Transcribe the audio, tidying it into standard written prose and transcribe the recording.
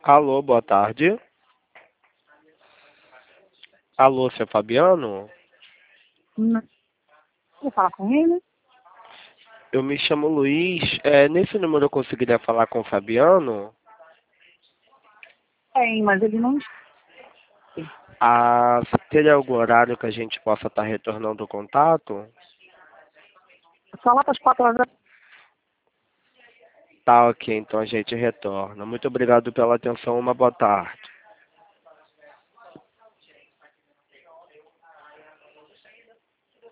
Alô, boa tarde. Alô, seu Fabiano? Não. Vou falar com ele? Eu me chamo Luiz. Nesse número eu conseguiria falar com o Fabiano? Tem, mas ele não está. Teria algum horário que a gente possa estar retornando o contato? Só lá para as 4 horas da... Tá, ok, então a gente retorna. Muito obrigado pela atenção, uma boa tarde.